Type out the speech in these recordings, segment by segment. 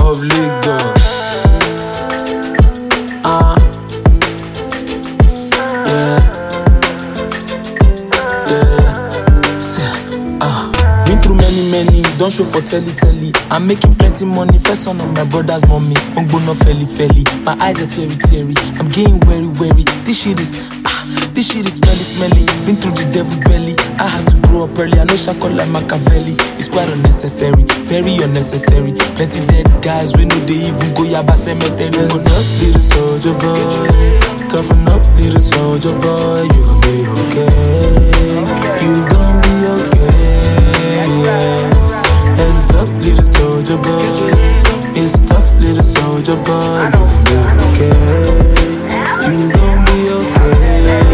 of Lagos. Been through many, don't show for telly. I'm making plenty money, first son of my brother's mommy. Ongbono felly. My eyes are teary. I'm getting wary. This shit is smelly. Been through the devil's belly. I had to grow up early. I know shako like Machiavelli. It's quite unnecessary, very unnecessary. Plenty dead guys, we know they even go yaba cemetery. Hands up, little soldier boy. Toughen up, little soldier boy. You gon' be okay. You gon' be okay. Hands up, little soldier boy. It's tough, little soldier boy. You gon' be okay. You gon' be okay.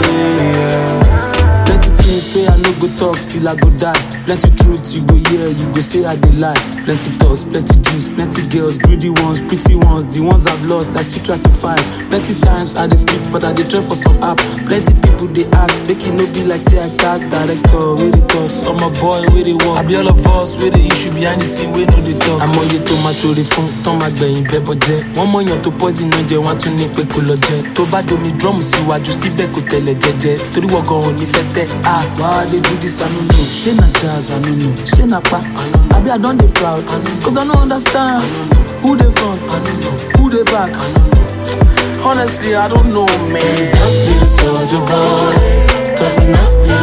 Plenty things say I no go talk till I go die. Plenty truth you go hear, you go say I dey lie. Plenty thoughts, plenty G's, plenty girls, greedy ones, pretty ones, the ones I've lost, I still try to find. Plenty times I dey sleep, but I dey try for some app. Plenty people they ask, make it no be like say I cast director, where they cost. I'm a boy, where they walk. I be all of us, where the issue behind the scene, where no they talk. I'm on you to my show, they phone, turn my brain, bebo jet. One more to poison, no, they want to nick pekulo jet. To bad do me drum, see what you see, beko tele jet. To the walk on, if why they do this, I don't know. Say na jazz, I don't know. Say na pa, I don't know. I be I done they proud, I don't know. Cause I don't understand. I don't know. Who they front, I don't know. Who they back, I don't know. Honestly, I don't know, man. Hands up, little soldier boy. Toughen up, little